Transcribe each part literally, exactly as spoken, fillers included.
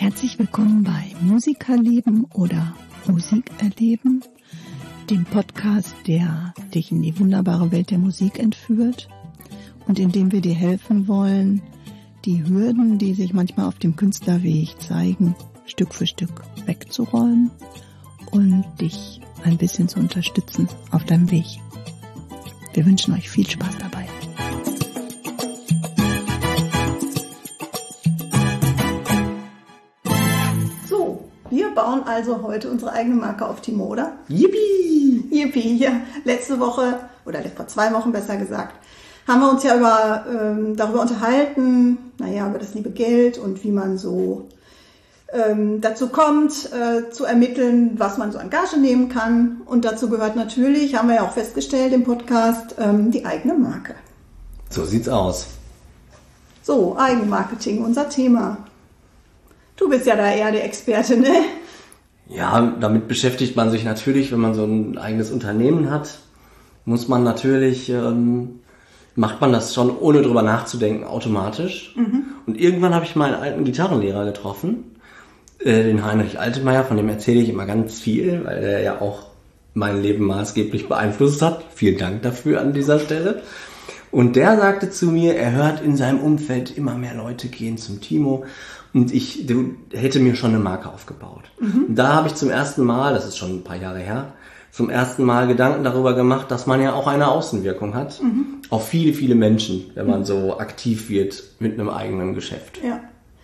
Herzlich willkommen bei Musikerleben oder Musik erleben, dem Podcast, der dich in die wunderbare Welt der Musik entführt und in dem wir dir helfen wollen, die Hürden, die sich manchmal auf dem Künstlerweg zeigen, Stück für Stück wegzuräumen und dich ein bisschen zu unterstützen auf deinem Weg. Wir wünschen euch viel Spaß dabei. So, wir bauen also heute unsere eigene Marke auf Timo, oder? Yippie! Yippie, ja. Letzte Woche, oder vor zwei Wochen besser gesagt, haben wir uns ja über, ähm, darüber unterhalten, naja, über das liebe Geld und wie man so ähm, dazu kommt, äh, zu ermitteln, was man so an Gage nehmen kann. Und dazu gehört natürlich, haben wir ja auch festgestellt im Podcast, ähm, die eigene Marke. So sieht's aus. So, Eigenmarketing, unser Thema. Du bist ja da eher der Experte, ne? Ja, damit beschäftigt man sich natürlich, wenn man so ein eigenes Unternehmen hat, muss man natürlich, ähm, macht man das schon ohne drüber nachzudenken automatisch. Mhm. Und irgendwann habe ich mal einen alten Gitarrenlehrer getroffen, äh, den Heinrich Altemeyer, von dem erzähle ich immer ganz viel, weil er ja auch mein Leben maßgeblich beeinflusst hat. Vielen Dank dafür an dieser Stelle. Und der sagte zu mir, er hört in seinem Umfeld immer mehr Leute gehen zum Timo und ich du, hätte mir schon eine Marke aufgebaut. Mhm. Und da habe ich zum ersten Mal, das ist schon ein paar Jahre her, zum ersten Mal Gedanken darüber gemacht, dass man ja auch eine Außenwirkung hat mhm. auf viele, viele Menschen, wenn man so aktiv wird mit einem eigenen Geschäft. Ja,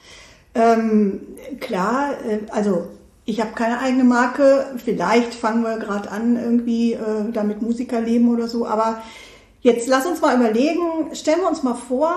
ähm, klar, also ich habe keine eigene Marke, vielleicht fangen wir gerade an irgendwie äh, damit Musikerleben oder so, aber jetzt lass uns mal überlegen, stellen wir uns mal vor,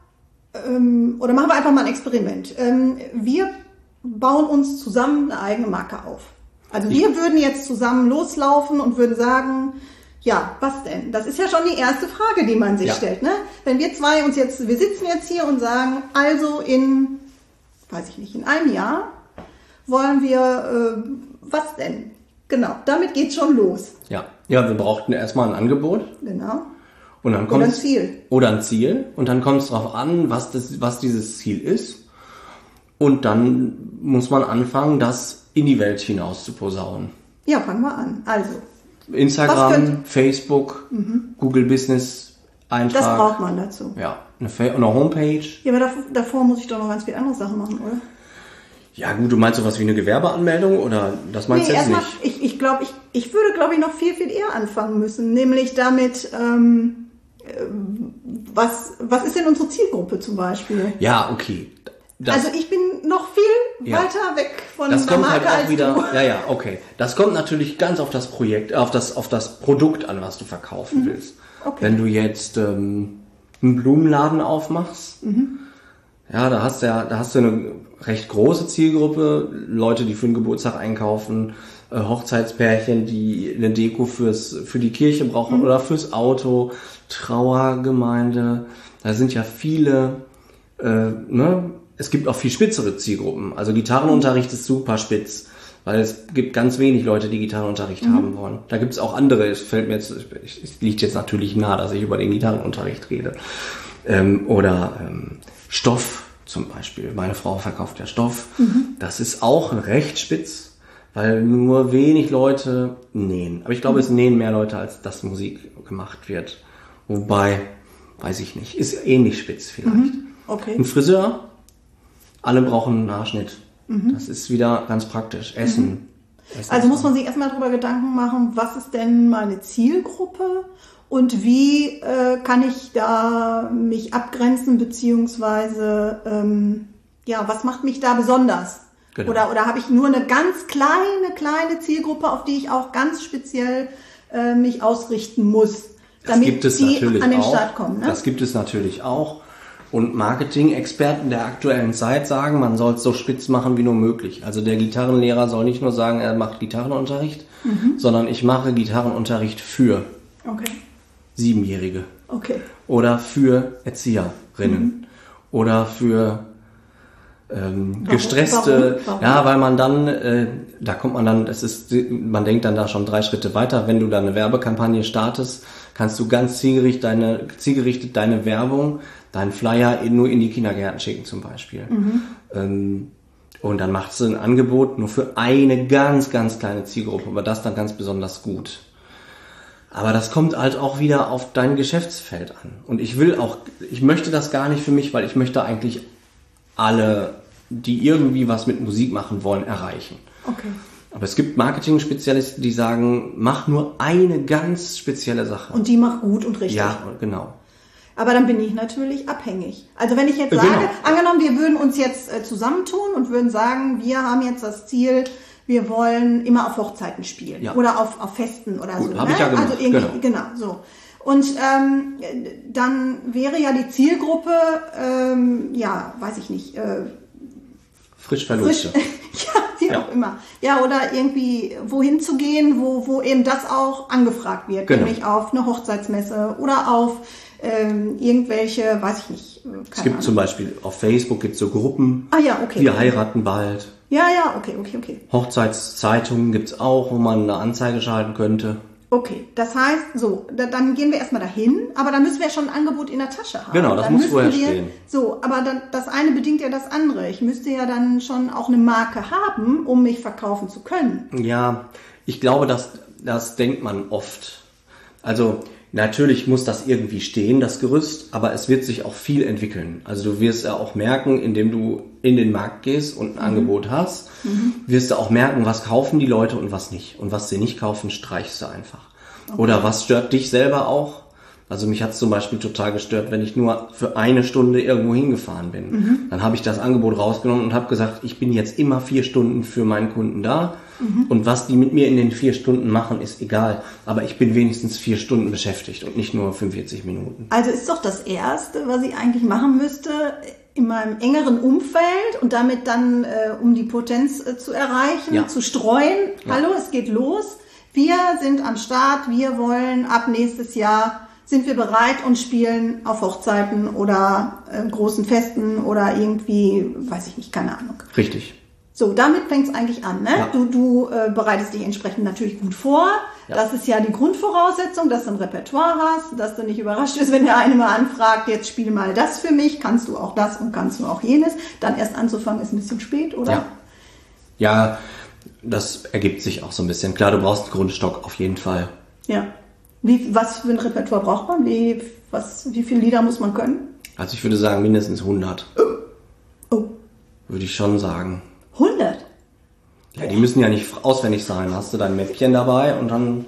ähm, oder machen wir einfach mal ein Experiment. Ähm, wir bauen uns zusammen eine eigene Marke auf. Also wir würden jetzt zusammen loslaufen und würden sagen, ja, was denn? Das ist ja schon die erste Frage, die man sich ja. stellt, ne? Wenn wir zwei uns jetzt, wir sitzen jetzt hier und sagen, also in, weiß ich nicht, in einem Jahr wollen wir, äh, was denn? Genau, damit geht's schon los. Ja, ja, wir brauchten erstmal ein Angebot. Genau. Und dann oder ein Ziel. Oder ein Ziel. Und dann kommt es darauf an, was, das, was dieses Ziel ist. Und dann muss man anfangen, das in die Welt hinaus zu posaunen. Ja, fangen wir an. Also Instagram, Facebook, mhm. Google Business Eintrag. Das braucht man dazu. Ja, eine, Fa- eine Homepage. Ja, aber davor, davor muss ich doch noch ganz viele andere Sachen machen, oder? Ja gut, du meinst sowas wie eine Gewerbeanmeldung oder das meinst du nee, jetzt nicht? Mal, ich ich glaube, ich, ich würde, glaube ich, noch viel, viel eher anfangen müssen. Nämlich damit, ähm, was, was ist denn unsere Zielgruppe zum Beispiel? Ja, okay. Das, also ich bin noch viel ja. weiter weg von das der kommt Marke halt auch als wieder, du. Ja, ja, okay. Das kommt natürlich ganz auf das Projekt, auf das, auf das Produkt an, was du verkaufen mhm. willst. Okay. Wenn du jetzt ähm, einen Blumenladen aufmachst, mhm. ja, da hast du ja, da hast du eine recht große Zielgruppe, Leute, die für den Geburtstag einkaufen, äh, Hochzeitspärchen, die eine Deko fürs, für die Kirche brauchen mhm. oder fürs Auto, Trauergemeinde. Da sind ja viele, äh, ne? Es gibt auch viel spitzere Zielgruppen. Also Gitarrenunterricht ist super spitz, weil es gibt ganz wenig Leute, die Gitarrenunterricht mhm. haben wollen. Da gibt es auch andere. Es fällt mir jetzt, es liegt jetzt natürlich nah, dass ich über den Gitarrenunterricht rede. Ähm, oder ähm, Stoff zum Beispiel. Meine Frau verkauft ja Stoff. Mhm. Das ist auch recht spitz, weil nur wenig Leute nähen. Aber ich glaube, mhm. es nähen mehr Leute, als dass Musik gemacht wird. Wobei, weiß ich nicht, ist ähnlich spitz vielleicht. Mhm. Okay. Ein Friseur, alle brauchen einen Haarschnitt. Mhm. Das ist wieder ganz praktisch. Essen. Mhm. Essen also muss man sich erstmal darüber Gedanken machen, was ist denn meine Zielgruppe und wie äh, kann ich da mich abgrenzen, beziehungsweise ähm, ja, was macht mich da besonders? Genau. Oder, oder habe ich nur eine ganz kleine, kleine Zielgruppe, auf die ich auch ganz speziell äh, mich ausrichten muss, damit das gibt es die natürlich an den auch. Start kommen. Ne? Das gibt es natürlich auch. Und Marketing-Experten der aktuellen Zeit sagen, man soll es so spitz machen wie nur möglich. Also der Gitarrenlehrer soll nicht nur sagen, er macht Gitarrenunterricht, mhm. sondern ich mache Gitarrenunterricht für okay. Siebenjährige. Okay. Oder für Erzieherinnen. Mhm. Oder für ähm, warum? gestresste, Warum? Warum? Ja, weil man dann, äh, da kommt man dann, es ist, man denkt dann da schon drei Schritte weiter. Wenn du da eine Werbekampagne startest, kannst du ganz zielgerichtet deine, zielgerichtet deine Werbung, deinen Flyer in, nur in die Kindergärten schicken zum Beispiel. Mhm. Ähm, Und dann macht sie ein Angebot nur für eine ganz, ganz kleine Zielgruppe, aber das dann ganz besonders gut. Aber das kommt halt auch wieder auf dein Geschäftsfeld an. Und ich will auch, ich möchte das gar nicht für mich, weil ich möchte eigentlich alle, die irgendwie was mit Musik machen wollen, erreichen. Okay. Aber es gibt Marketing-Spezialisten, die sagen, mach nur eine ganz spezielle Sache. Und die mach gut und richtig. Ja, genau. Aber dann bin ich natürlich abhängig. Also wenn ich jetzt Genau. sage, angenommen, wir würden uns jetzt äh, zusammentun und würden sagen, wir haben jetzt das Ziel, wir wollen immer auf Hochzeiten spielen. Ja. Oder auf, auf Festen oder Gut, so. hab ne? ich ja gemacht, Also irgendwie, genau. genau, so. Und ähm, dann wäre ja die Zielgruppe, ähm, ja, weiß ich nicht, äh, Frisch Verlobte. frisch, ja, wie Ja. auch immer. Ja, oder irgendwie wohin zu gehen, wo, wo eben das auch angefragt wird. Genau. Nämlich auf eine Hochzeitsmesse oder auf ähm, irgendwelche, weiß ich nicht, keine Es gibt Ahnung. zum Beispiel auf Facebook gibt es so Gruppen, Ah ja, okay. wir heiraten bald. Ja, ja, okay, okay, okay. Hochzeitszeitungen gibt es auch, wo man eine Anzeige schalten könnte. Okay, das heißt, so, da, dann gehen wir erstmal dahin, aber dann müssen wir ja schon ein Angebot in der Tasche haben. Genau, das dann muss müssten vorher wir, stehen. So, aber dann, das eine bedingt ja das andere. Ich müsste ja dann schon auch eine Marke haben, um mich verkaufen zu können. Ja, ich glaube, das, das denkt man oft. Also natürlich muss das irgendwie stehen, das Gerüst, aber es wird sich auch viel entwickeln. Also du wirst ja auch merken, indem du in den Markt gehst und ein mhm. Angebot hast, mhm. wirst du auch merken, was kaufen die Leute und was nicht. Und was sie nicht kaufen, streichst du einfach. Okay. Oder was stört dich selber auch? Also mich hat es zum Beispiel total gestört, wenn ich nur für eine Stunde irgendwo hingefahren bin. Mhm. Dann habe ich das Angebot rausgenommen und habe gesagt, ich bin jetzt immer vier Stunden für meinen Kunden da. Mhm. Und was die mit mir in den vier Stunden machen, ist egal. Aber ich bin wenigstens vier Stunden beschäftigt und nicht nur fünfundvierzig Minuten. Also ist doch das Erste, was ich eigentlich machen müsste, in meinem engeren Umfeld und damit dann, äh, um die Potenz äh, zu erreichen, Ja. zu streuen. Ja. Hallo, es geht los. Wir sind am Start. Wir wollen ab nächstes Jahr sind wir bereit und spielen auf Hochzeiten oder äh, großen Festen oder irgendwie, weiß ich nicht, keine Ahnung. Richtig. So, damit fängt es eigentlich an. Ne? Ja. Du, du äh, bereitest dich entsprechend natürlich gut vor. Ja. Das ist ja die Grundvoraussetzung, dass du ein Repertoire hast, dass du nicht überrascht bist, wenn der eine mal anfragt, jetzt spiel mal das für mich, kannst du auch das und kannst du auch jenes. Dann erst anzufangen ist ein bisschen spät, oder? Ja. Ja, das ergibt sich auch so ein bisschen. Klar, du brauchst einen Grundstock auf jeden Fall. Ja. Wie, was für ein Repertoire braucht man? Wie, was, wie viele Lieder muss man können? Also ich würde sagen mindestens hundert. Oh, Würde ich schon sagen. hundert? Ja, die müssen ja nicht auswendig sein. Hast du dein Mäppchen dabei und dann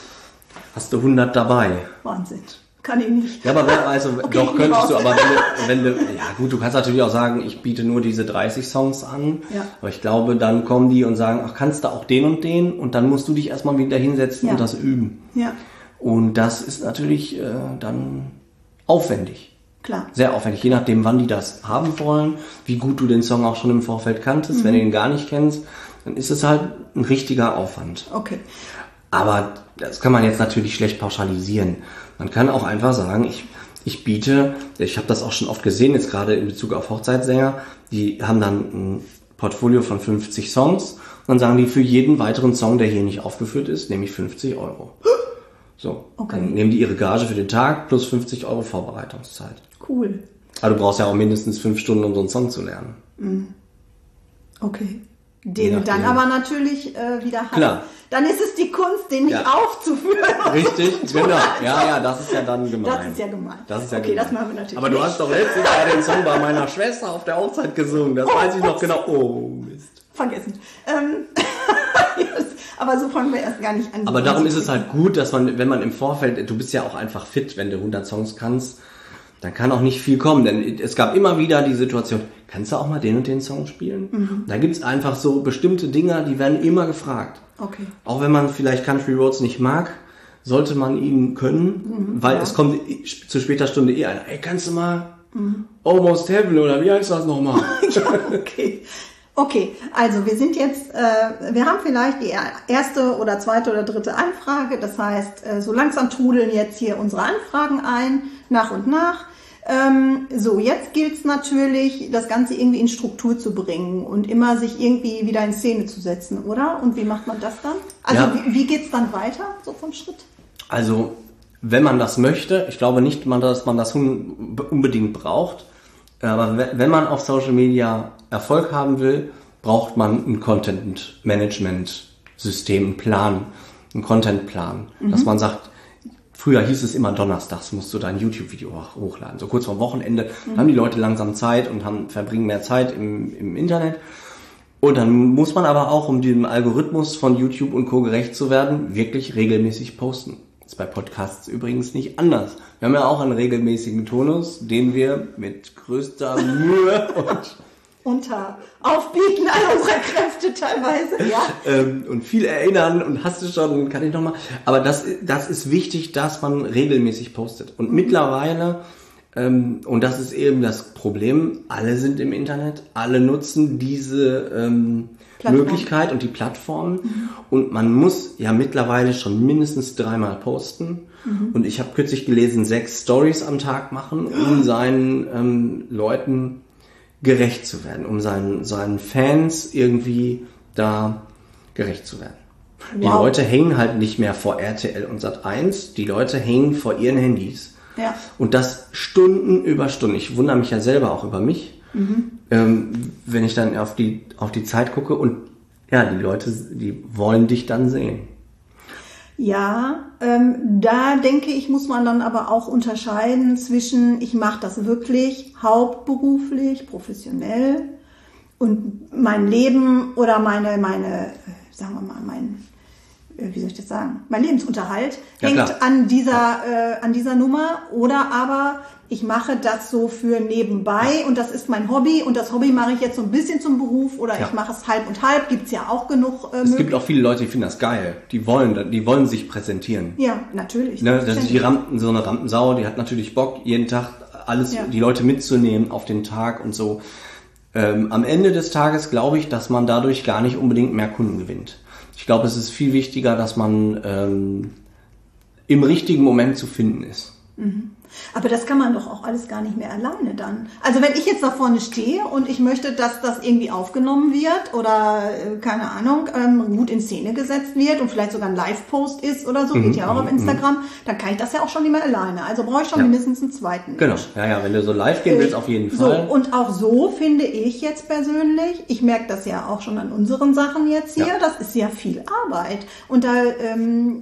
hast du hundert dabei. Wahnsinn. Kann ich nicht. Ja, aber wer, also Okay, doch ich bin könntest raus. du, aber wenn du, wenn du, ja gut, du kannst natürlich auch sagen, ich biete nur diese dreißig Songs an. Ja. Aber ich glaube, dann kommen die und sagen, ach, kannst du auch den und den? Und dann musst du dich erstmal wieder hinsetzen Ja. und das üben. Ja, Und das ist natürlich äh, dann aufwendig. klar. Sehr aufwendig, je nachdem, wann die das haben wollen, wie gut du den Song auch schon im Vorfeld kanntest. Mhm. Wenn du ihn gar nicht kennst, dann ist es halt ein richtiger Aufwand. Okay. Aber das kann man jetzt natürlich schlecht pauschalisieren. Man kann auch einfach sagen, ich, ich biete, ich habe das auch schon oft gesehen, jetzt gerade in Bezug auf Hochzeitssänger, die haben dann ein Portfolio von fünfzig Songs und dann sagen die, für jeden weiteren Song, der hier nicht aufgeführt ist, nehme ich fünfzig Euro. So, Okay. Dann nehmen die ihre Gage für den Tag plus fünfzig Euro Vorbereitungszeit. Cool. Aber du brauchst ja auch mindestens fünf Stunden, um so einen Song zu lernen. Okay. Je Den du dann nachdem. aber natürlich äh, wieder hast. Klar. Dann ist es die Kunst, den nicht Ja. aufzuführen. Richtig, genau. Ja, ja, das ist ja dann gemein. Das ist ja gemein. Das ist ja okay, gemein. das machen wir natürlich Aber du nicht. hast doch letztes Jahr den Song bei meiner Schwester auf der Hochzeit gesungen. Das weiß ich noch genau. Oh, Mist. Vergessen. Ähm, yes. Aber so fangen wir erst gar nicht an. Aber darum ist es halt gut, dass man, wenn man im Vorfeld, du bist ja auch einfach fit, wenn du hundert Songs kannst, dann kann auch nicht viel kommen. Denn es gab immer wieder die Situation, kannst du auch mal den und den Song spielen? Mhm. Da gibt's einfach so bestimmte Dinger, die werden immer gefragt. Okay. Auch wenn man vielleicht Country Roads nicht mag, sollte man ihn können, mhm, weil ja. es kommt zu später Stunde eh einer, ey, kannst du mal mhm. Almost Heaven oder wie heißt das nochmal? Ja, okay. Okay, also wir sind jetzt, äh, wir haben vielleicht die erste oder zweite oder dritte Anfrage. Das heißt, äh, so langsam trudeln jetzt hier unsere Anfragen ein, nach und nach. Ähm, so, jetzt gilt es natürlich, das Ganze irgendwie in Struktur zu bringen und immer sich irgendwie wieder in Szene zu setzen, oder? Und wie macht man das dann? Also Ja. wie, wie geht's dann weiter, so vom Schritt? Also, wenn man das möchte, ich glaube nicht, dass man das unbedingt braucht, aber wenn man auf Social Media Erfolg haben will, braucht man ein Content-Management-System, einen Plan, einen Content-Plan, mhm. dass man sagt, früher hieß es immer donnerstags musst du dein YouTube-Video hochladen, so kurz vor Wochenende, mhm. dann haben die Leute langsam Zeit und haben, verbringen mehr Zeit im, im Internet. Und dann muss man aber auch, um dem Algorithmus von YouTube und Co. gerecht zu werden, wirklich regelmäßig posten. Das ist bei Podcasts übrigens nicht anders. Wir haben ja auch einen regelmäßigen Tonus, den wir mit größter Mühe und unter Aufbieten all unserer Kräfte teilweise, ja. ähm, und viel erinnern und hast du schon, kann ich nochmal. Aber das, das ist wichtig, dass man regelmäßig postet. Und mhm. mittlerweile, ähm, und das ist eben das Problem, alle sind im Internet, alle nutzen diese ähm, Möglichkeit und die Plattform. Mhm. Und man muss ja mittlerweile schon mindestens dreimal posten. Mhm. Und ich habe kürzlich gelesen, sechs Stories am Tag machen, um seinen ähm, Leuten gerecht zu werden, um seinen, seinen Fans irgendwie da gerecht zu werden. Wow. Die Leute hängen halt nicht mehr vor R T L und Sat eins, die Leute hängen vor ihren Handys. Ja. Und das Stunden über Stunden. Ich wundere mich ja selber auch über mich, mhm. ähm, wenn ich dann auf die, auf die Zeit gucke und ja, die Leute, die wollen dich dann sehen. Ja, ähm, da denke ich, muss man dann aber auch unterscheiden zwischen, ich mache das wirklich hauptberuflich, professionell und mein Leben oder meine, meine, sagen wir mal, mein, wie soll ich das sagen, mein Lebensunterhalt ja, hängt klar. an dieser, äh, an dieser Nummer oder aber ich mache das so für nebenbei und das ist mein Hobby und das Hobby mache ich jetzt so ein bisschen zum Beruf oder ja. ich mache es halb und halb, gibt's ja auch genug äh, Es gibt auch viele Leute, die finden das geil, die wollen, die wollen sich präsentieren. Ja, natürlich. Ne, das ist die Rampen, so eine Rampensau, die hat natürlich Bock, jeden Tag alles, ja. die Leute mitzunehmen auf den Tag und so. Ähm, am Ende des Tages glaube ich, dass man dadurch gar nicht unbedingt mehr Kunden gewinnt. Ich glaube, es ist viel wichtiger, dass man ähm, im richtigen Moment zu finden ist. Mhm. Aber das kann man doch auch alles gar nicht mehr alleine dann. Also wenn ich jetzt da vorne stehe und ich möchte, dass das irgendwie aufgenommen wird oder, äh, keine Ahnung, ähm, gut in Szene gesetzt wird und vielleicht sogar ein Live-Post ist oder so, mhm, geht ja auch auf Instagram, mhm. dann kann ich das ja auch schon nicht mehr alleine. Also brauche ich schon ja. mindestens einen zweiten. Genau, ja, ja, wenn du so live gehen willst, äh, auf jeden Fall. So, und auch so finde ich jetzt persönlich, ich merke das ja auch schon an unseren Sachen jetzt hier, ja. das ist ja viel Arbeit. Und da, ähm,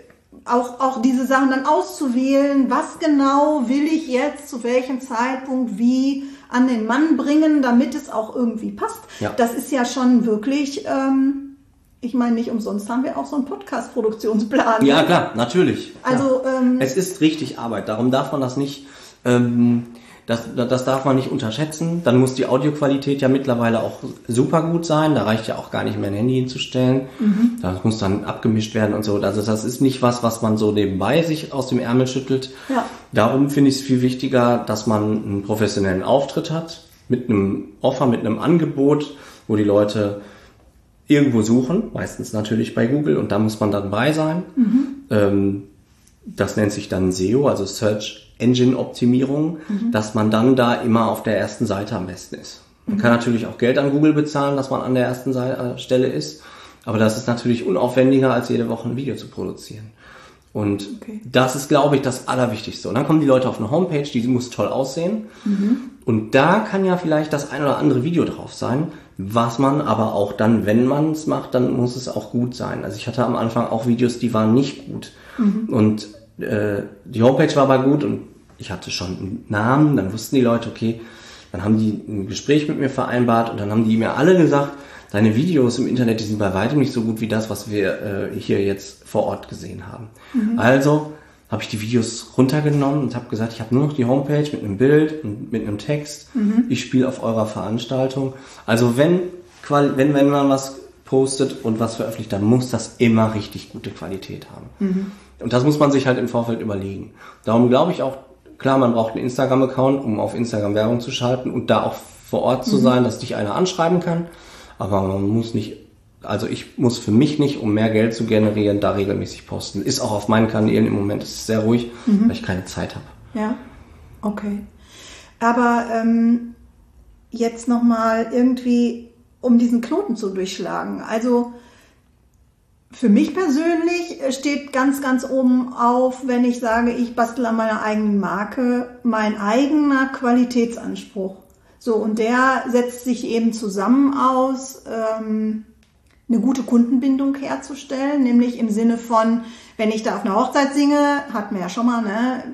Auch, auch diese Sachen dann auszuwählen, was genau will ich jetzt zu welchem Zeitpunkt wie an den Mann bringen, damit es auch irgendwie passt. Ja. Das ist ja schon wirklich, ähm, ich meine, nicht umsonst haben wir auch so einen Podcast-Produktionsplan. Ja, klar, natürlich. Also ja. ähm, es ist richtig Arbeit, darum darf man das nicht, ähm, das, das darf man nicht unterschätzen. Dann muss die Audioqualität ja mittlerweile auch super gut sein. Da reicht ja auch gar nicht mehr ein Handy hinzustellen. Mhm. Das muss dann abgemischt werden und so. Also das ist nicht was, was man so nebenbei sich aus dem Ärmel schüttelt. Ja. Darum finde ich es viel wichtiger, dass man einen professionellen Auftritt hat, mit einem Offer, mit einem Angebot, wo die Leute irgendwo suchen, meistens natürlich bei Google, und da muss man dann bei sein. Mhm. Ähm, das nennt sich dann S E O, also Search Engine Optimierung, mhm. dass man dann da immer auf der ersten Seite am besten ist. Man mhm. kann natürlich auch Geld an Google bezahlen, dass man an der ersten Seite, äh, Stelle ist, aber das ist natürlich unaufwendiger, als jede Woche ein Video zu produzieren. Und okay. das ist, glaube ich, das Allerwichtigste. Und dann kommen die Leute auf eine Homepage, die muss toll aussehen. Mhm. Und da kann ja vielleicht das ein oder andere Video drauf sein, was man aber auch dann, wenn man es macht, dann muss es auch gut sein. Also ich hatte am Anfang auch Videos, die waren nicht gut. Mhm. Und äh, die Homepage war aber gut und ich hatte schon einen Namen, dann wussten die Leute, okay, dann haben die ein Gespräch mit mir vereinbart und dann haben die mir alle gesagt, deine Videos im Internet, die sind bei weitem nicht so gut wie das, was wir äh, hier jetzt vor Ort gesehen haben. Mhm. Also habe ich die Videos runtergenommen und habe gesagt, ich habe nur noch die Homepage mit einem Bild und mit einem Text. Mhm. Ich spiele auf eurer Veranstaltung. Also wenn, wenn, wenn man was postet und was veröffentlicht, dann muss das immer richtig gute Qualität haben. Mhm. Und das muss man sich halt im Vorfeld überlegen. Darum glaube ich auch, klar, man braucht einen Instagram-Account, um auf Instagram Werbung zu schalten und da auch vor Ort zu mhm. sein, dass dich einer anschreiben kann. Aber man muss nicht, also ich muss für mich nicht, um mehr Geld zu generieren, da regelmäßig posten. Ist auch auf meinen Kanälen im Moment ist es sehr ruhig, mhm. weil ich keine Zeit habe. Ja, okay. Aber ähm, jetzt nochmal irgendwie, um diesen Knoten zu durchschlagen. Also für mich persönlich steht ganz, ganz oben auf, wenn ich sage, ich bastel an meiner eigenen Marke, mein eigener Qualitätsanspruch. So, und der setzt sich eben zusammen aus, ähm, eine gute Kundenbindung herzustellen, nämlich im Sinne von, wenn ich da auf einer Hochzeit singe, hatten wir ja schon mal, ne,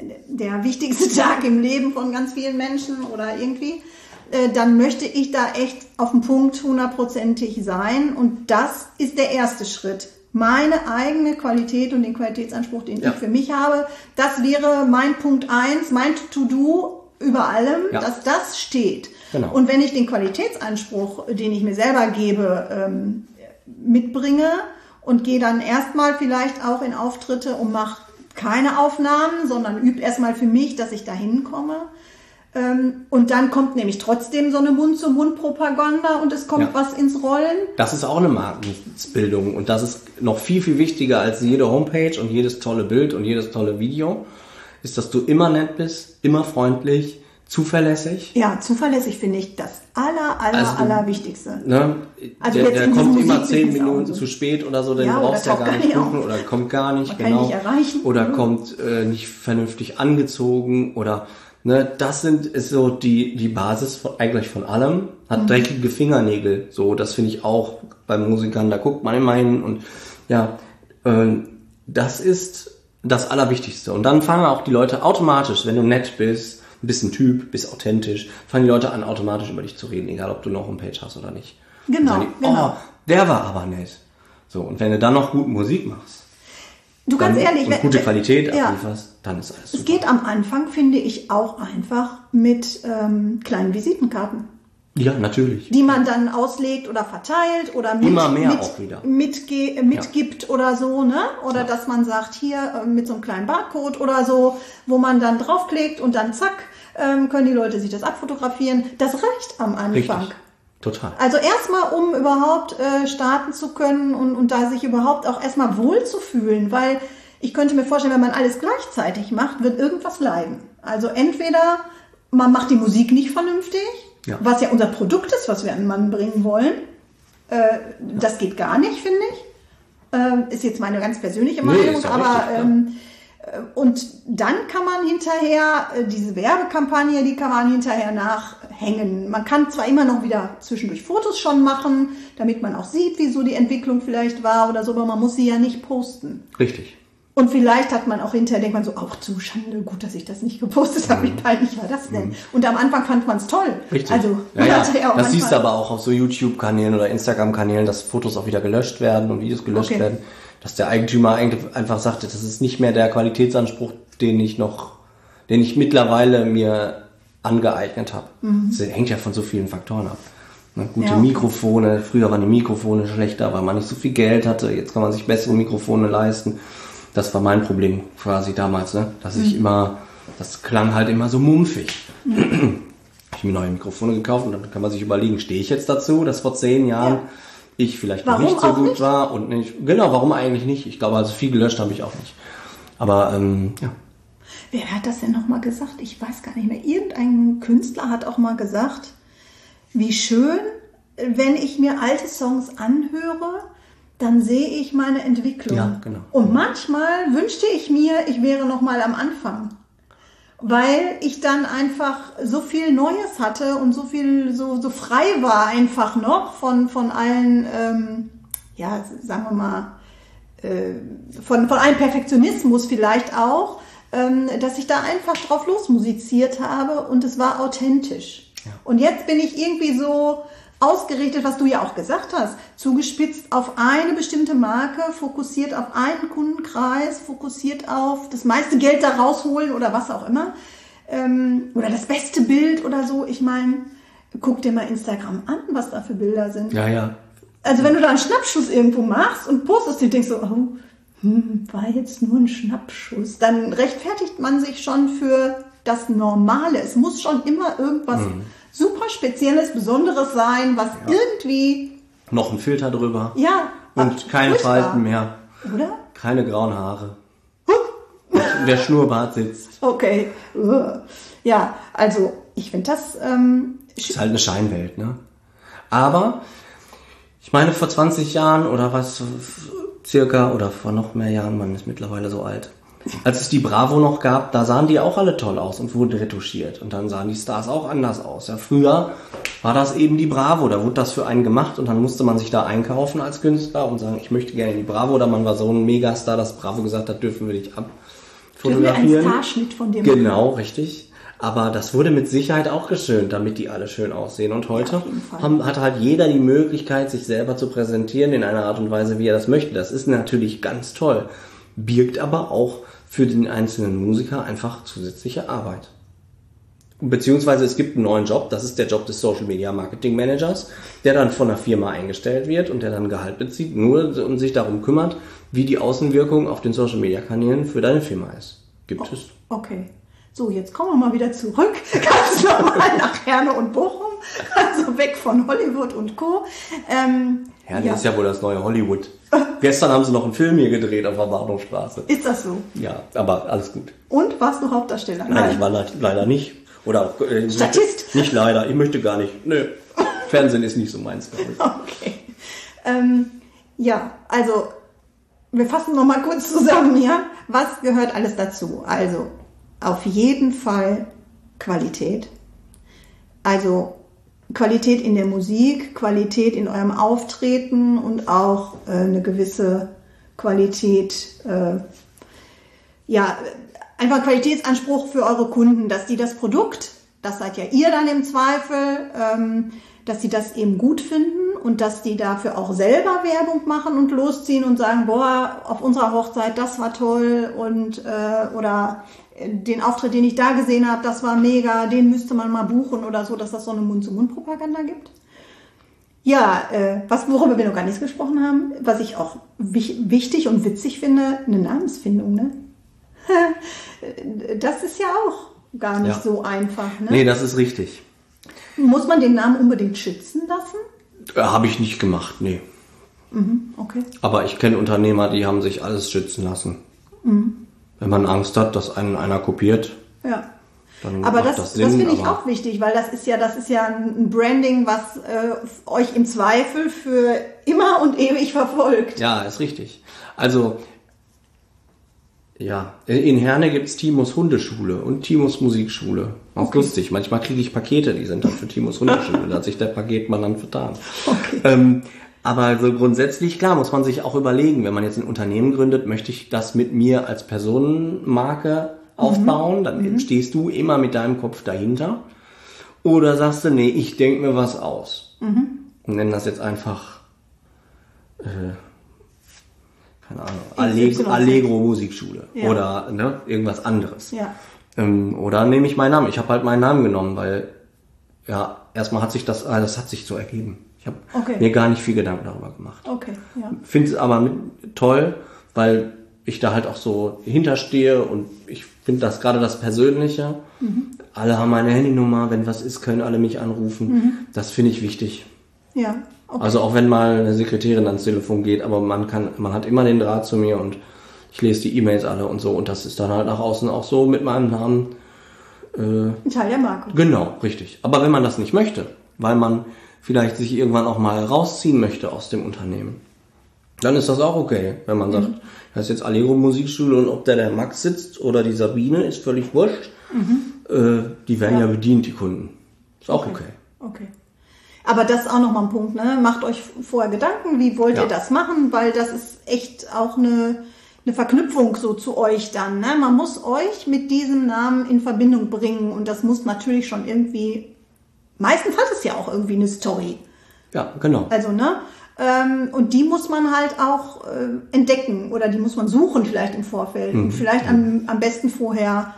der wichtigste Tag im Leben von ganz vielen Menschen oder irgendwie, äh, dann möchte ich da echt auf den Punkt hundertprozentig sein, und das ist der erste Schritt. Meine eigene Qualität und den Qualitätsanspruch, den ja. ich für mich habe, das wäre mein Punkt eins, mein To-Do über allem, ja. dass das steht. Genau. Und wenn ich den Qualitätsanspruch, den ich mir selber gebe, ähm, mitbringe und gehe dann erstmal vielleicht auch in Auftritte und mache keine Aufnahmen, sondern übe erstmal für mich, dass ich da hinkomme. Ähm, und dann kommt nämlich trotzdem so eine Mund-zu-Mund-Propaganda und es kommt ja. was ins Rollen. Das ist auch eine Markenbildung, und das ist noch viel, viel wichtiger als jede Homepage und jedes tolle Bild und jedes tolle Video, ist, dass du immer nett bist, immer freundlich, zuverlässig. Ja, zuverlässig finde ich das aller, aller, also du, allerwichtigste. Ne, also der der kommt immer zehn Minuten zu spät oder so, den ja, brauchst du ja gar nicht gucken, oder kommt gar nicht, Man genau. Kann nicht erreichen. Oder mhm. kommt äh, nicht vernünftig angezogen, oder ne, das sind ist so die die Basis von, eigentlich von allem. Hat mhm. dreckige Fingernägel, so, das finde ich auch bei Musikern, da guckt man immer hin, und ja, äh, das ist das Allerwichtigste. Und dann fangen auch die Leute automatisch, wenn du nett bist, ein bisschen Typ, bist authentisch, fangen die Leute an, automatisch über dich zu reden, egal ob du noch eine Homepage hast oder nicht. Genau, die, genau. Oh, der war aber nett. So, und wenn du dann noch gute Musik machst, du ganz dann, ehrlich, und wenn, gute Qualität ja, ablieferst, dann ist alles super. Es geht am Anfang, finde ich, auch einfach mit ähm, kleinen Visitenkarten. Ja, natürlich. Die man dann auslegt oder verteilt oder mit, Immer mehr mit, auch wieder. Mitge- mitgibt ja. oder so, ne? Oder ja. dass man sagt, hier äh, mit so einem kleinen Barcode oder so, wo man dann draufklickt und dann zack, ähm, können die Leute sich das abfotografieren. Das reicht am Anfang. Richtig. Total. Also erstmal, um überhaupt äh, starten zu können und, und da sich überhaupt auch erstmal wohl zu fühlen, weil ich könnte mir vorstellen, wenn man alles gleichzeitig macht, wird irgendwas leiden. Also entweder man macht die Musik nicht vernünftig, ja. was ja unser Produkt ist, was wir an den Mann bringen wollen. Äh, das geht gar nicht, finde ich. Äh, ist jetzt meine ganz persönliche Meinung, nee, aber richtig, ähm, äh, und dann kann man hinterher, äh, diese Werbekampagne, die kann man hinterher nachhängen. Man kann zwar immer noch wieder zwischendurch Fotos schon machen, damit man auch sieht, wie so die Entwicklung vielleicht war oder so, aber man muss sie ja nicht posten. Richtig. Und vielleicht hat man auch hinterher, denkt man so, auch zu Schande, gut, dass ich das nicht gepostet habe, wie peinlich war das denn? Und am Anfang fand man es toll. Richtig. Also, ja, ja. Ja das siehst du aber auch auf so YouTube-Kanälen oder Instagram-Kanälen, dass Fotos auch wieder gelöscht werden und Videos gelöscht okay. werden. Dass der Eigentümer eigentlich einfach sagte, das ist nicht mehr der Qualitätsanspruch, den ich noch, den ich mittlerweile mir angeeignet habe. Mhm. Das hängt ja von so vielen Faktoren ab. Ne, gute ja, okay. Mikrofone, früher waren die Mikrofone schlechter, weil man nicht so viel Geld hatte, jetzt kann man sich bessere Mikrofone leisten. Das war mein Problem quasi damals, ne? Dass ich mhm. immer, das klang halt immer so mumpfig. Mhm. Habe ich mir neue Mikrofone gekauft und dann kann man sich überlegen, stehe ich jetzt dazu, dass vor zehn Jahren ja. ich vielleicht noch nicht so gut nicht? war und nicht. Genau, warum eigentlich nicht? Ich glaube, also viel gelöscht habe ich auch nicht. Aber ähm, ja. Wer hat das denn nochmal gesagt? Ich weiß gar nicht mehr. Irgendein Künstler hat auch mal gesagt, wie schön, wenn ich mir alte Songs anhöre, dann sehe ich meine Entwicklung. Ja, genau. Und manchmal wünschte ich mir, ich wäre noch mal am Anfang. Weil ich dann einfach so viel Neues hatte und so viel, so, so frei war einfach noch von, von allen, ähm, ja, sagen wir mal, äh, von, von einem Perfektionismus vielleicht auch, ähm, dass ich da einfach drauf losmusiziert habe und es war authentisch. Ja. Und jetzt bin ich irgendwie so ausgerichtet, was du ja auch gesagt hast, zugespitzt auf eine bestimmte Marke, fokussiert auf einen Kundenkreis, fokussiert auf das meiste Geld da rausholen oder was auch immer. Ähm, oder das beste Bild oder so. Ich meine, guck dir mal Instagram an, was da für Bilder sind. Ja, ja. Also wenn du da einen Schnappschuss irgendwo machst und postest, und denkst so, oh, hm, war jetzt nur ein Schnappschuss, dann rechtfertigt man sich schon für das Normale. Es muss schon immer irgendwas mhm. super Spezielles, Besonderes sein, was ja. irgendwie... Noch ein Filter drüber. Ja. Und keine furchtbar. Falten mehr. Oder? Keine grauen Haare. Der Schnurrbart sitzt. Okay. Ja, also ich finde das... Ähm, ist halt eine Scheinwelt, ne? Aber, ich meine, vor zwanzig Jahren oder was, circa, oder vor noch mehr Jahren, man ist mittlerweile so alt, Als es die Bravo noch gab, da sahen die auch alle toll aus und wurden retuschiert. Und dann sahen die Stars auch anders aus. Ja, früher war das eben die Bravo, da wurde das für einen gemacht und dann musste man sich da einkaufen als Künstler und sagen, ich möchte gerne in die Bravo. Oder man war so ein Megastar, dass Bravo gesagt hat, dürfen wir dich abfotografieren. Dürfen wir einen Starschnitt von dir machen? Genau, richtig. Aber das wurde mit Sicherheit auch geschönt, damit die alle schön aussehen. Und heute ja, haben, hat halt jeder die Möglichkeit, sich selber zu präsentieren in einer Art und Weise, wie er das möchte. Das ist natürlich ganz toll, birgt aber auch für den einzelnen Musiker einfach zusätzliche Arbeit. Beziehungsweise es gibt einen neuen Job, das ist der Job des Social Media Marketing Managers, der dann von einer Firma eingestellt wird und der dann Gehalt bezieht, nur und sich darum kümmert, wie die Außenwirkung auf den Social Media Kanälen für deine Firma ist. Gibt oh, es. Okay. So, jetzt kommen wir mal wieder zurück, ganz normal nach Herne und Bochum, also weg von Hollywood und Co. Ähm, Herne ja. ist ja wohl das neue Hollywood. Gestern haben sie noch einen Film hier gedreht auf der Bahnhofstraße. Ist das so? Ja, aber alles gut. Und warst du Hauptdarsteller? Nein, Nein. ich war le- leider nicht. Oder auch, äh, Statist? Nicht leider, ich möchte gar nicht. Nö, Fernsehen ist nicht so meins, glaube ich. Okay. Ähm, ja, also wir fassen noch mal kurz zusammen, ja. Was gehört alles dazu? Also auf jeden Fall Qualität. Also Qualität in der Musik, Qualität in eurem Auftreten und auch äh, eine gewisse Qualität, äh, ja, einfach Qualitätsanspruch für eure Kunden, dass die das Produkt, das seid ja ihr dann im Zweifel, ähm, dass sie das eben gut finden und dass die dafür auch selber Werbung machen und losziehen und sagen, boah, auf unserer Hochzeit, das war toll und äh, oder den Auftritt, den ich da gesehen habe, das war mega, den müsste man mal buchen oder so, dass das so eine Mund-zu-Mund-Propaganda gibt. Ja, äh, was, worüber wir noch gar nicht gesprochen haben, was ich auch wich- wichtig und witzig finde, eine Namensfindung, ne? Das ist ja auch gar nicht ja. so einfach, ne? Nee, das ist richtig. Muss man den Namen unbedingt schützen lassen? Äh, habe ich nicht gemacht, nee. Mhm, okay. Aber ich kenne Unternehmer, die haben sich alles schützen lassen. Mhm. Wenn man Angst hat, dass einen einer kopiert, ja. dann aber macht das, das Sinn. Das finde ich auch wichtig, weil das ist ja, das ist ja ein Branding, was äh, euch im Zweifel für immer und ewig verfolgt. Ja, ist richtig. Also, ja, in Herne gibt's Timos Hundeschule und Timos Musikschule. Auch okay. Lustig. Manchmal kriege ich Pakete, die sind dann für Timos Hundeschule. Da hat sich der Paketmann dann vertan. Okay. Ähm, Aber so grundsätzlich, klar, muss man sich auch überlegen, wenn man jetzt ein Unternehmen gründet, möchte ich das mit mir als Personenmarke aufbauen, mhm. dann mhm. stehst du immer mit deinem Kopf dahinter. Oder sagst du, nee, ich denke mir was aus. Mhm. Und nenn das jetzt einfach, äh, keine Ahnung, Allegro, Allegro Musikschule ja. oder ne, irgendwas anderes. Ja. Ähm, oder nehme ich meinen Namen. Ich habe halt meinen Namen genommen, weil ja, erstmal hat sich das, ah, das hat sich so ergeben. Ich habe okay. mir gar nicht viel Gedanken darüber gemacht. Okay, ja. Finde es aber mit, toll, weil ich da halt auch so hinterstehe und ich finde das gerade das Persönliche. Mhm. Alle haben meine Handynummer, wenn was ist, können alle mich anrufen. Mhm. Das finde ich wichtig. Ja, okay. Also auch wenn mal eine Sekretärin ans Telefon geht, aber man kann, man hat immer den Draht zu mir und ich lese die E-Mails alle und so und das ist dann halt nach außen auch so mit meinem Namen. Äh, Ein Teil der Marke. Genau, richtig. Aber wenn man das nicht möchte, weil man vielleicht sich irgendwann auch mal rausziehen möchte aus dem Unternehmen, dann ist das auch okay, wenn man sagt, mhm. das ist jetzt Allegro Musikschule und ob da der Max sitzt oder die Sabine, ist völlig wurscht. Mhm. Äh, die werden ja. ja bedient, die Kunden. Ist auch okay. Okay. okay. Aber das ist auch nochmal ein Punkt, ne? Macht euch vorher Gedanken, wie wollt ja. ihr das machen, weil das ist echt auch eine, eine Verknüpfung so zu euch dann, ne? Man muss euch mit diesem Namen in Verbindung bringen und das muss natürlich schon irgendwie, meistens hat es ja auch irgendwie eine Story. Ja, genau. Also, ne? Ähm, und die muss man halt auch äh, entdecken oder die muss man suchen vielleicht im Vorfeld mhm. und vielleicht am, am besten vorher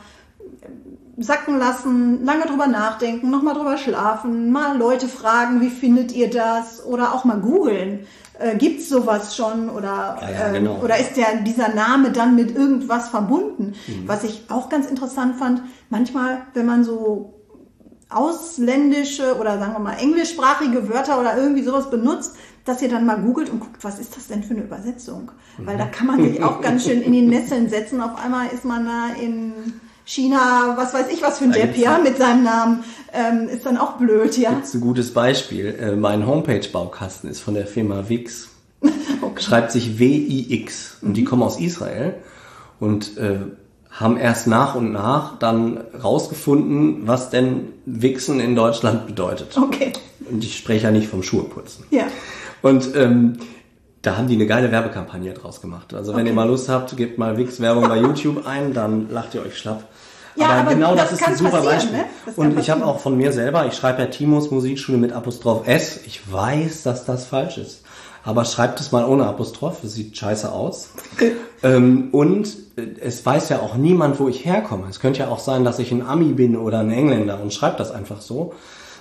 sacken lassen, lange drüber nachdenken, nochmal drüber schlafen, mal Leute fragen, wie findet ihr das oder auch mal googeln. Äh, gibt's sowas schon oder, ja, ja, genau. äh, oder ist der, dieser Name dann mit irgendwas verbunden? Mhm. Was ich auch ganz interessant fand, manchmal, wenn man so ausländische oder sagen wir mal englischsprachige Wörter oder irgendwie sowas benutzt, dass ihr dann mal googelt und guckt, was ist das denn für eine Übersetzung? Mhm. Weil da kann man sich auch ganz schön in die Nesseln setzen. Auf einmal ist man da in China, was weiß ich, was für ein Depp, ja, mit seinem Namen, ähm, ist dann auch blöd, ja. Das ist ein gutes Beispiel. Äh, mein Homepage-Baukasten ist von der Firma Wix. Okay. Schreibt sich W I X und mhm. die kommen aus Israel. und äh, haben erst nach und nach dann rausgefunden, was denn Wichsen in Deutschland bedeutet. Okay. Und ich spreche ja nicht vom Schuheputzen. Ja. Und ähm, da haben die eine geile Werbekampagne draus gemacht. Also wenn Okay. ihr mal Lust habt, gebt mal Wix-Werbung bei YouTube ein, dann lacht ihr euch schlapp. Ja, aber, aber genau das das, ist kann ein super passieren, Beispiel. ne? Das kann Und ich habe passieren. auch von mir selber, ich schreibe ja Timos Musikschule mit Apostroph S. Ich weiß, dass das falsch ist. Aber schreibt es mal ohne Apostroph, das sieht scheiße aus. ähm, und äh, es weiß ja auch niemand, wo ich herkomme. Es könnte ja auch sein, dass ich ein Ami bin oder ein Engländer und schreibt das einfach so.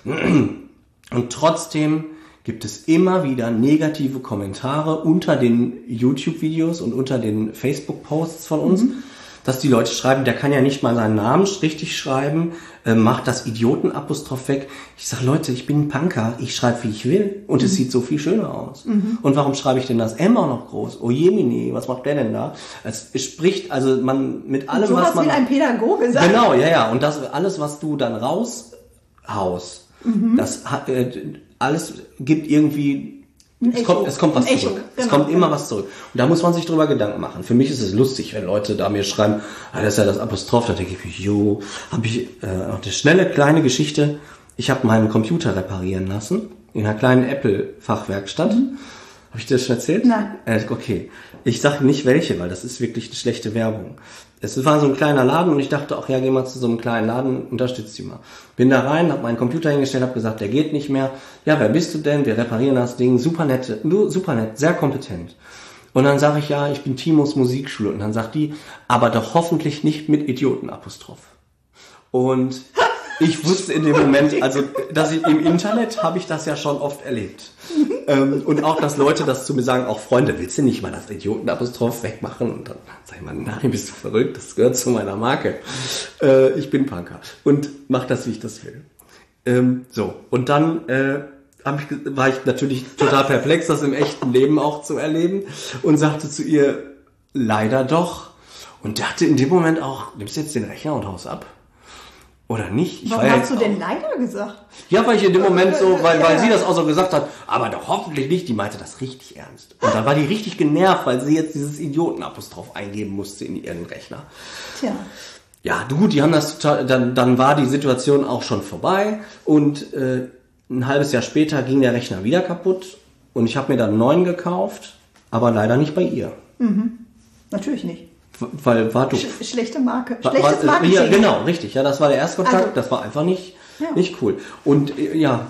Und trotzdem gibt es immer wieder negative Kommentare unter den YouTube-Videos und unter den Facebook-Posts von uns, mhm. dass die Leute schreiben, der kann ja nicht mal seinen Namen richtig schreiben, äh, macht das Idioten-Apostroph weg. Ich sage, Leute, ich bin ein Punker, ich schreibe, wie ich will und mhm. es sieht so viel schöner aus. Mhm. Und warum schreibe ich denn das M auch noch groß? Oh Jemini, was macht der denn da? Es spricht, also man mit allem, so was hast man... wie ein Pädagoge gesagt. Genau, ja, ja. Und das alles, was du dann raushaust, mhm. das hat... Äh, alles gibt irgendwie, es kommt, es kommt was Ein zurück. Echo, Es genau, kommt immer genau. was zurück. Und da muss man sich drüber Gedanken machen. Für mich ist es lustig, wenn Leute da mir schreiben, ah, das ist ja das Apostroph, da denke ich mir, jo, habe ich äh, noch eine schnelle kleine Geschichte. Ich habe meinen Computer reparieren lassen in einer kleinen Apple-Fachwerkstatt. Mhm. Habe ich dir das schon erzählt? Nein. Äh, okay. Ich sage nicht welche, weil das ist wirklich eine schlechte Werbung. Es war so ein kleiner Laden und ich dachte, ach ja, geh mal zu so einem kleinen Laden, unterstützt die mal. Bin da rein, habe meinen Computer hingestellt, habe gesagt, der geht nicht mehr. Ja, wer bist du denn? Wir reparieren das Ding. Super nett, super nett, sehr kompetent. Und dann sage ich, ja, ich bin Timos Musikschule. Und dann sagt die, aber doch hoffentlich nicht mit Idioten-Apostroph. Und ich wusste in dem Moment, also dass ich im Internet habe ich das ja schon oft erlebt. ähm, und auch, dass Leute das zu mir sagen, auch Freunde, willst du nicht mal das Idioten-Apostroph wegmachen? Und dann sag ich mal, nein, bist du verrückt, das gehört zu meiner Marke. Äh, ich bin Punker und mach das, wie ich das will. Ähm, so, und dann äh, hab ich, war ich natürlich total perplex, das im echten Leben auch zu erleben und sagte zu ihr, leider doch. Und dachte in dem Moment auch, nimmst du jetzt den Rechner und haust ab? Oder nicht? Ich Warum war ja hast du denn leider gesagt? Ja, weil ich in dem Moment so, weil, weil sie das auch so gesagt hat, aber doch hoffentlich nicht, die meinte das richtig ernst. Und dann war die richtig genervt, weil sie jetzt dieses Idioten-Apostroph eingeben musste in ihren Rechner. Tja. Ja, du, die haben das total, dann, dann war die Situation auch schon vorbei und äh, ein halbes Jahr später ging der Rechner wieder kaputt und ich habe mir dann einen neuen gekauft, aber leider nicht bei ihr. Mhm. Natürlich nicht. Weil war doof. Sch- schlechte Marke. War- Schlechtes war- Marketing. Ja, genau, richtig. Ja, das war der Erstkontakt. Also, das war einfach nicht, ja. nicht cool. Und äh, ja,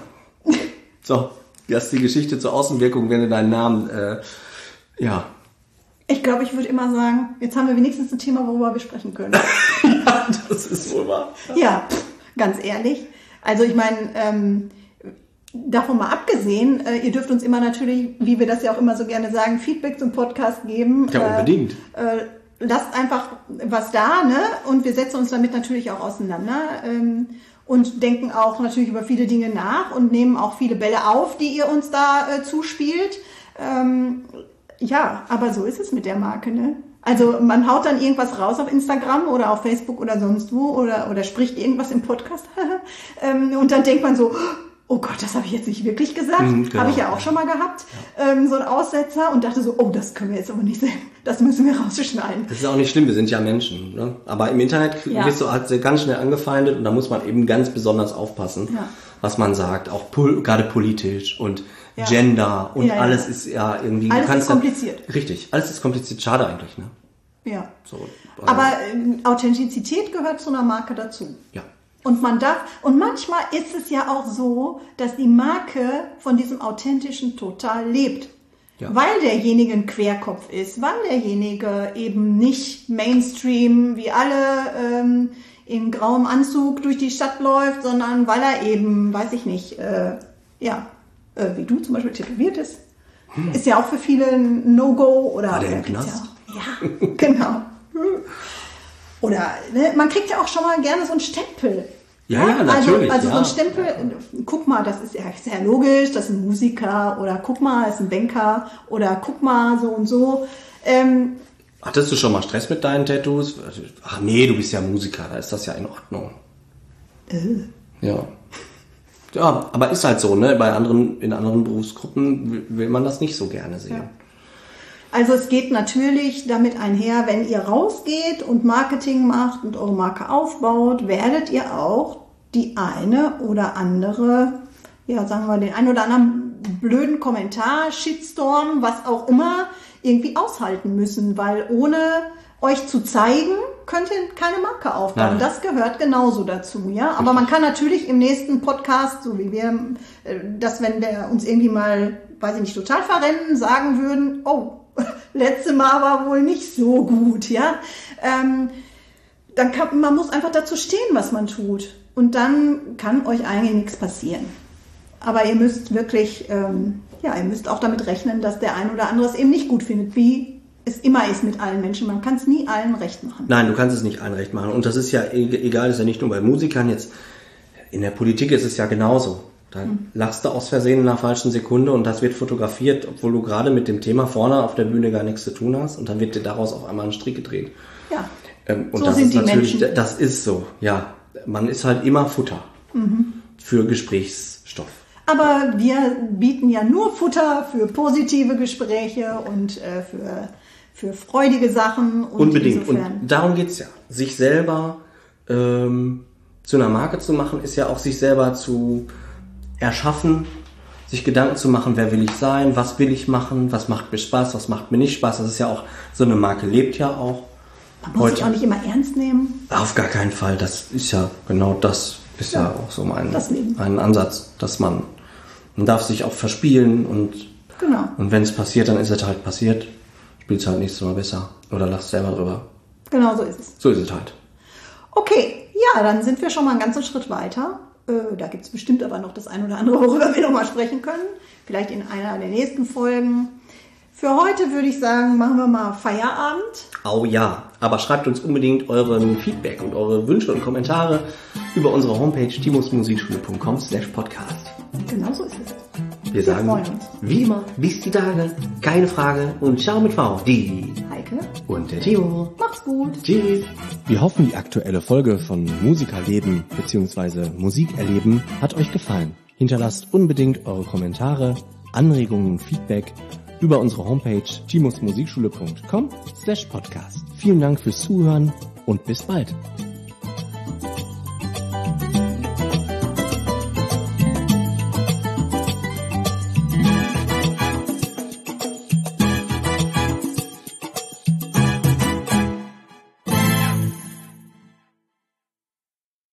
so, das ist die Geschichte zur Außenwirkung, wenn du deinen Namen, äh, ja. Ich glaube, ich würde immer sagen, jetzt haben wir wenigstens ein Thema, worüber wir sprechen können. Ja, das ist wohl wahr. Ja, pff, ganz ehrlich. Also ich meine, ähm, davon mal abgesehen, äh, ihr dürft uns immer natürlich, wie wir das ja auch immer so gerne sagen, Feedback zum Podcast geben. Ja, unbedingt. Äh, äh, lasst einfach was da, ne? Und wir setzen uns damit natürlich auch auseinander ähm, und denken auch natürlich über viele Dinge nach und nehmen auch viele Bälle auf, die ihr uns da äh, zuspielt. Ähm, ja, aber so ist es mit der Marke, ne? Also man haut dann irgendwas raus auf Instagram oder auf Facebook oder sonst wo oder, oder spricht irgendwas im Podcast ähm, und dann denkt man so, oh Gott, das habe ich jetzt nicht wirklich gesagt. Mhm, genau. Habe ich ja auch schon mal gehabt, ja. ähm, so ein Aussetzer und dachte so, oh, das können wir jetzt aber nicht sehen. Das müssen wir rausschneiden. Das ist auch nicht schlimm, wir sind ja Menschen. Ne? Aber im Internet Ja. wirst du halt sehr ganz schnell angefeindet und da muss man eben ganz besonders aufpassen, Ja. was man sagt. Auch pol- gerade politisch und Ja. Gender und Ja, ja. alles ist ja irgendwie... Alles du kannst ist kompliziert. Ja, richtig, alles ist kompliziert. Schade eigentlich, ne? Ja. So, äh, Aber ähm, Authentizität gehört zu einer Marke dazu. ja. Und man darf, und manchmal ist es ja auch so, dass die Marke von diesem Authentischen total lebt. Ja. Weil derjenige ein Querkopf ist, weil derjenige eben nicht Mainstream wie alle ähm, in grauem Anzug durch die Stadt läuft, sondern weil er eben, weiß ich nicht, äh, ja, äh, wie du zum Beispiel tätowiert ist. Hm. Ist ja auch für viele ein No-Go oder. War der im oder gibt's Knast? Ja, auch, ja, genau. Oder ne, man kriegt ja auch schon mal gerne so einen Stempel. Ja, ja, natürlich. Also, also ja. so ein Stempel, guck mal, das ist ja sehr logisch, das ist ein Musiker oder guck mal, das ist ein Banker oder guck mal, so und so. Ähm, Hattest du schon mal Stress mit deinen Tattoos? Ach nee, du bist ja Musiker, da ist das ja in Ordnung. äh. Ja. Ja, aber ist halt so, ne? Bei anderen, in anderen Berufsgruppen will- will man das nicht so gerne sehen. Also es geht natürlich damit einher, wenn ihr rausgeht und Marketing macht und eure Marke aufbaut, werdet ihr auch die eine oder andere, ja sagen wir den einen oder anderen blöden Kommentar, Shitstorm, was auch immer, irgendwie aushalten müssen, weil ohne euch zu zeigen, könnt ihr keine Marke aufbauen. Ja. Das gehört genauso dazu, ja. Aber man kann natürlich im nächsten Podcast, so wie wir, dass wenn wir uns irgendwie mal, weiß ich nicht, total verrennen, sagen würden, oh, letzte Mal war wohl nicht so gut, ja. Ähm, dann kann, man muss einfach dazu stehen, was man tut. Und dann kann euch eigentlich nichts passieren. Aber ihr müsst wirklich, ähm, ja, ihr müsst auch damit rechnen, dass der ein oder andere es eben nicht gut findet, wie es immer ist mit allen Menschen. Man kann es nie allen recht machen. Nein, du kannst es nicht allen recht machen. Und das ist ja egal, ist ja nicht nur bei Musikern jetzt. In der Politik ist es ja genauso. Da hm. lachst du aus Versehen in einer falschen Sekunde und das wird fotografiert, obwohl du gerade mit dem Thema vorne auf der Bühne gar nichts zu tun hast. Und dann wird dir daraus auf einmal ein Strick gedreht. Ja, ähm, und so das sind ist die natürlich, Menschen. Das ist so, ja. Man ist halt immer Futter mhm. für Gesprächsstoff. Aber wir bieten ja nur Futter für positive Gespräche und äh, für, für freudige Sachen. Und unbedingt. Insofern. Und darum geht's ja. Sich selber ähm, zu einer Marke zu machen, ist ja auch sich selber zu erschaffen, sich Gedanken zu machen, wer will ich sein, was will ich machen, was macht mir Spaß, was macht mir nicht Spaß. Das ist ja auch, so eine Marke lebt ja auch. Man muss sich auch nicht immer ernst nehmen. Auf gar keinen Fall. Das ist ja genau das, ist ja, ja auch so mein, ein Ansatz, dass man Man darf sich auch verspielen und, genau. und wenn es passiert, dann ist es halt passiert. Spiel's halt nächstes Mal besser oder lass selber drüber. Genau so ist es. So ist es halt. Okay, ja, dann sind wir schon mal einen ganzen Schritt weiter. Äh, da gibt es bestimmt aber noch das ein oder andere, worüber wir nochmal sprechen können. Vielleicht in einer der nächsten Folgen. Für heute würde ich sagen, machen wir mal Feierabend. Oh ja, aber schreibt uns unbedingt euren Feedback und eure Wünsche und Kommentare über unsere Homepage timusmusikschule punkt com slash podcast. Genau so ist es. Wir, wir sagen, freuen uns. Wie immer, bis die Tage, keine Frage und ciao mit V. Die Heike und der Timo. Macht's gut. Tschüss. Wir hoffen, die aktuelle Folge von Musikerleben bzw. Musikerleben hat euch gefallen. Hinterlasst unbedingt eure Kommentare, Anregungen und Feedback über unsere Homepage timusmusikschule punkt com slash podcast. Vielen Dank fürs Zuhören und bis bald.